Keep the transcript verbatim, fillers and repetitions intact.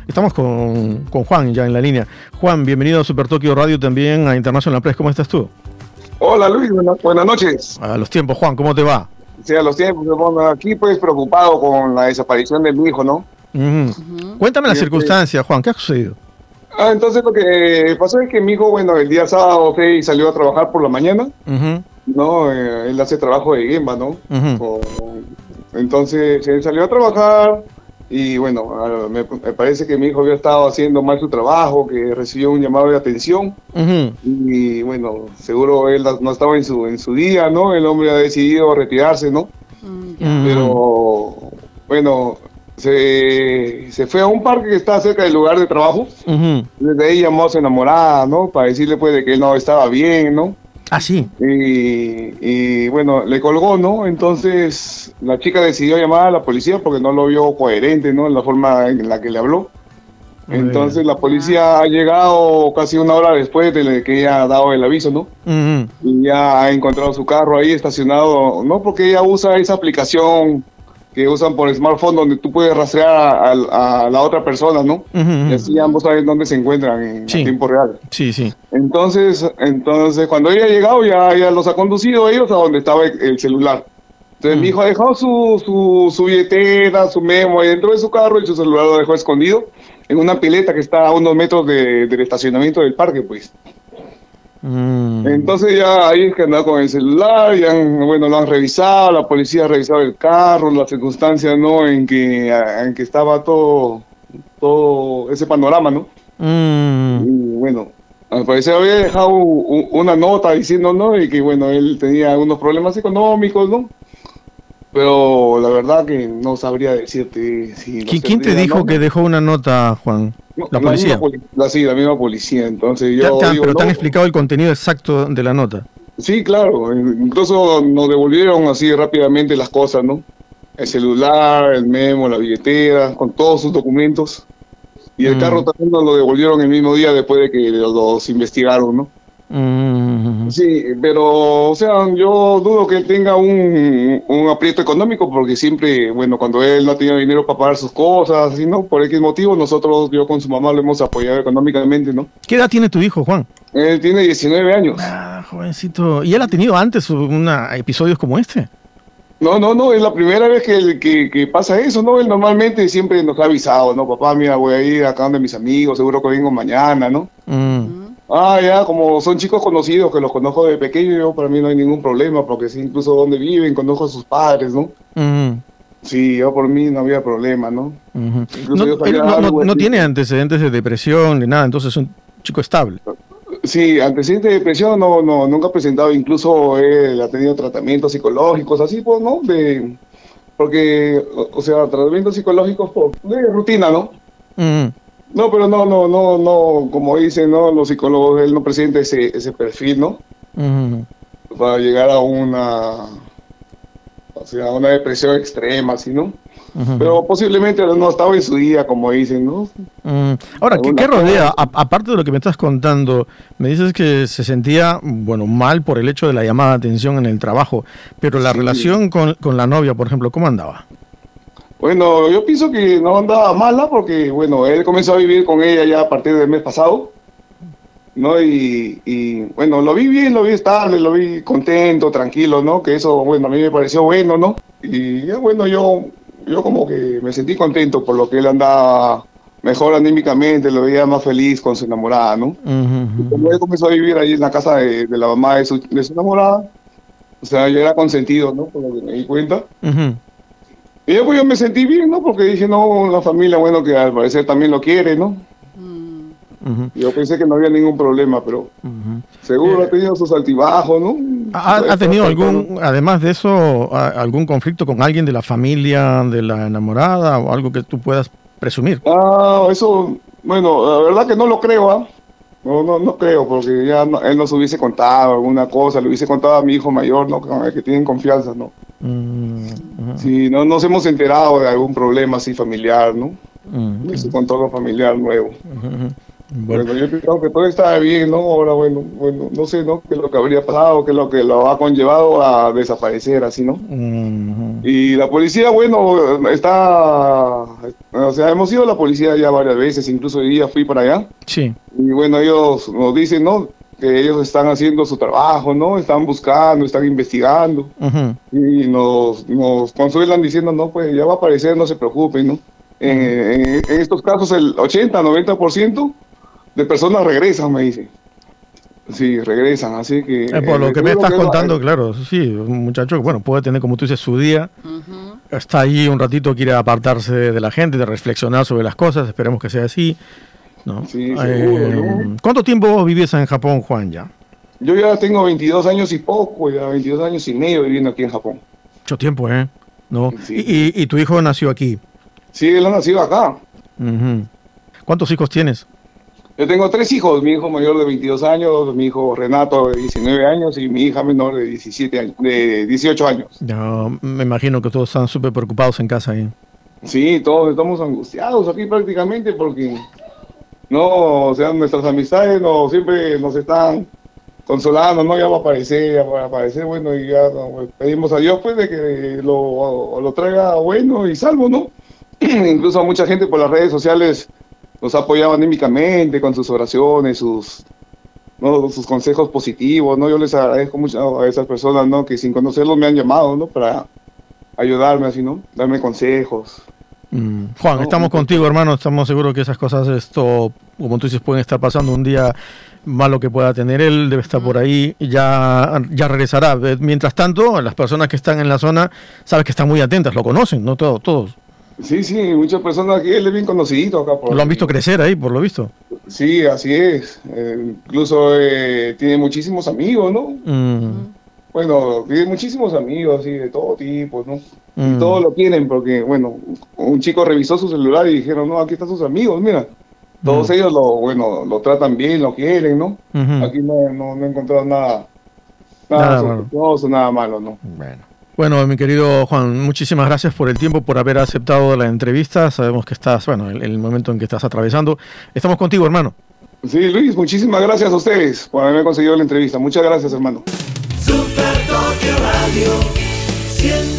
Estamos con, con Juan ya en la línea. Juan, bienvenido a Super Tokio Radio, también a International Press. ¿Cómo estás tú? Hola Luis, buenas, buenas noches. A los tiempos, Juan, ¿cómo te va? Sí, a los tiempos, bueno, aquí pues preocupado con la desaparición de mi hijo, ¿no? Uh-huh. Uh-huh. Cuéntame las circunstancias, Juan, ¿qué ha sucedido? Ah, entonces lo que pasó es que mi hijo, bueno, el día sábado fue y salió a trabajar por la mañana, uh-huh. ¿no? Eh, él hace trabajo de Gemba, ¿no? Uh-huh. Con, entonces él salió a trabajar y bueno, me, me parece que mi hijo había estado haciendo mal su trabajo, que recibió un llamado de atención uh-huh. y bueno, seguro él no estaba en su en su día, ¿no? El hombre ha decidido retirarse, ¿no? Uh-huh. Pero bueno, se, se fue a un parque que está cerca del lugar de trabajo. Uh-huh. Desde ahí llamó a su enamorada, ¿no? Para decirle pues de que él no estaba bien, ¿no? Ah, sí. Y, y bueno, le colgó, ¿no? Entonces la chica decidió llamar a la policía porque no lo vio coherente, ¿no? En la forma en la que le habló. Entonces la policía ha llegado casi una hora después de que ella ha dado el aviso, ¿no? Uh-huh. Y ya ha encontrado su carro ahí estacionado, ¿no? Porque ella usa esa aplicación que usan por smartphone donde tú puedes rastrear a, a, a la otra persona, ¿no? Uh-huh. Y así ambos saben dónde se encuentran en sí. tiempo real. Sí, sí. Entonces, entonces cuando ella ha llegado, ya, ya los ha conducido ellos a donde estaba el, el celular. Entonces uh-huh. mi hijo ha dejado su, su, su billetera, su memo ahí dentro de su carro y su celular lo dejó escondido en una pileta que está a unos metros de, del estacionamiento del parque, pues. Mm. Entonces ya ahí es que andaba con el celular, ya han, bueno, lo han revisado, la policía ha revisado el carro, las circunstancias, ¿no? En que, en que estaba todo, todo ese panorama, ¿no? Mm. Y bueno, al parecer había dejado u, una nota diciendo, ¿no? Y que bueno, él tenía unos problemas económicos, ¿no? Pero la verdad que no sabría decirte si... ¿Quién, ¿quién te dijo que dejó una nota, Juan? No, ¿La policía? La, la, sí, la misma policía. Entonces yo ¿Te, te, digo, ¿Pero te no, han explicado el contenido exacto de la nota? Sí, claro. Incluso nos devolvieron así rápidamente las cosas, ¿no? El celular, el memo, la billetera, con todos sus documentos. Y el mm. carro también nos lo devolvieron el mismo día después de que los, los investigaron, ¿no? Mm. Sí, pero, o sea, yo dudo que él tenga un, un aprieto económico porque siempre, bueno, cuando él no ha tenido dinero para pagar sus cosas, ¿sí, no? Por X motivo, nosotros, yo con su mamá lo hemos apoyado económicamente, ¿no? ¿Qué edad tiene tu hijo, Juan? Él tiene diecinueve años. Ah, jovencito. ¿Y él ha tenido antes una, episodios como este? No, no, no, es la primera vez que, que, que pasa eso, ¿no? Él normalmente siempre nos ha avisado, ¿no? Papá, mira, voy a ir acá donde mis amigos, seguro que vengo mañana, ¿no? Mm. Ah, ya, como son chicos conocidos, que los conozco de pequeño, yo, para mí no hay ningún problema, porque sí, incluso donde viven, conozco a sus padres, ¿no? Uh-huh. Sí, yo por mí no había problema, ¿no? Uh-huh. No, él no, no, no tiene antecedentes de depresión ni nada, entonces es un chico estable. Sí, antecedentes de depresión no, no, nunca ha presentado, incluso él ha tenido tratamientos psicológicos, así pues, ¿no? De, porque, o sea, tratamientos psicológicos por, de rutina, ¿no? Uh-huh. No, pero no, no, no, no, como dicen, ¿no? Los psicólogos, él no presenta ese, ese perfil, ¿no? Uh-huh. Para llegar a una, o sea, a una depresión extrema, ¿sí, no? Uh-huh. Pero posiblemente no estaba en su día, como dicen, ¿no? Uh-huh. Ahora, ¿qué, ¿qué rodea? A, aparte de lo que me estás contando, me dices que se sentía, bueno, mal por el hecho de la llamada de atención en el trabajo, pero la sí. relación con, con la novia, por ejemplo, ¿cómo andaba? Bueno, yo pienso que no andaba mala porque, bueno, él comenzó a vivir con ella ya a partir del mes pasado, ¿no? Y, y bueno, lo vi bien, lo vi estable, lo vi contento, tranquilo, ¿no? Que eso, bueno, a mí me pareció bueno, ¿no? Y ya, bueno, yo, yo como que me sentí contento por lo que él andaba mejor anímicamente, lo veía más feliz con su enamorada, ¿no? Uh-huh. Y como él comenzó a vivir ahí en la casa de, de la mamá de su, de su enamorada, o sea, yo era consentido, ¿no? Por lo que me di cuenta. Uh-huh. Y yo, pues, yo me sentí bien, ¿no? Porque dije, no, la familia, bueno, que al parecer también lo quiere, ¿no? Uh-huh. Yo pensé que no había ningún problema, pero uh-huh. seguro eh, ha tenido sus altibajos, ¿no? ¿Ha, ha tenido algún, además de eso, algún conflicto con alguien de la familia, de la enamorada, o algo que tú puedas presumir? Ah, eso, bueno, la verdad que no lo creo, ¿ah? ¿eh? No, no, no creo, porque ya no, él nos hubiese contado alguna cosa, le hubiese contado a mi hijo mayor, ¿no? Con el que tienen confianza, ¿no? Uh-huh. Sí, no nos hemos enterado de algún problema así familiar, ¿no? Uh-huh. Eso con todo familiar nuevo. Uh-huh. Bueno, bueno yo creo que todo está bien, ¿no? Ahora, bueno, bueno, no sé, ¿no? Qué es lo que habría pasado, qué es lo que lo ha conllevado a desaparecer, así, ¿no? Uh-huh. Y la policía, bueno, está... O sea, hemos ido a la policía ya varias veces, incluso yo ya fui para allá. Sí. Y bueno, ellos nos dicen, ¿no? Que ellos están haciendo su trabajo, ¿no? Están buscando, están investigando. Uh-huh. Y nos, nos consuelan diciendo, no, pues ya va a aparecer, no se preocupen, ¿no? Uh-huh. En, en, en estos casos el ochenta, noventa por ciento de personas regresan, me dicen. Sí, regresan, así que... Eh, por lo eh, que me estás que contando, no, claro, sí, un muchacho que, bueno, puede tener, como tú dices, su día, uh-huh. Está ahí un ratito, quiere apartarse de la gente, de reflexionar sobre las cosas, esperemos que sea así, ¿no? Sí, seguro, eh, ¿no? ¿Cuánto tiempo vivías en Japón, Juan, ya? Yo ya tengo veintidós años y poco, ya veintidós años y medio viviendo aquí en Japón. Mucho tiempo, ¿eh? ¿No? Sí. ¿Y, y, ¿Y tu hijo nació aquí? Sí, él ha nacido acá. Uh-huh. ¿Cuántos hijos tienes? Yo tengo tres hijos, mi hijo mayor de veintidós años, mi hijo Renato de diecinueve años y mi hija menor de diecisiete años, de dieciocho años. Ya, me imagino que todos están súper preocupados en casa ahí. Sí, todos estamos angustiados aquí prácticamente porque, no, o sea, nuestras amistades no, siempre nos están consolando, no, ya va a aparecer, ya va a aparecer, bueno, y ya no, pues, pedimos a Dios pues de que lo, lo traiga bueno y salvo, ¿no? Incluso a mucha gente por las redes sociales nos ha apoyado anímicamente con sus oraciones, sus, ¿no? sus consejos positivos, ¿no? Yo les agradezco mucho a esas personas, ¿no? Que sin conocerlos me han llamado, ¿no? Para ayudarme así, ¿no? Darme consejos. Mm. Juan, no, estamos no, contigo, hermano. Estamos seguros que esas cosas, esto, como tú dices, pueden estar pasando un día malo que pueda tener él, debe estar por ahí y ya, ya regresará. Mientras tanto, las personas que están en la zona, sabes que están muy atentas, lo conocen, ¿no? Todos, todos. Sí, sí, muchas personas aquí, él es bien conocido acá. Por lo han visto crecer ahí, por lo visto. Sí, así es. Eh, incluso eh, tiene muchísimos amigos, ¿no? Mm. Bueno, tiene muchísimos amigos, así, de todo tipo, ¿no? Mm. Y todos lo quieren porque, bueno, un chico revisó su celular y dijeron, no, aquí están sus amigos, mira. Todos mm. ellos lo, bueno, lo tratan bien, lo quieren, ¿no? Uh-huh. Aquí no, no, no he encontrado nada, nada, nada sospechoso, nada malo, ¿no? Bueno. Bueno, mi querido Juan, muchísimas gracias por el tiempo, por haber aceptado la entrevista. Sabemos que estás, bueno, el, el momento en que estás atravesando. Estamos contigo, hermano. Sí, Luis, muchísimas gracias a ustedes por haberme conseguido la entrevista. Muchas gracias, hermano. Super Tokyo Radio.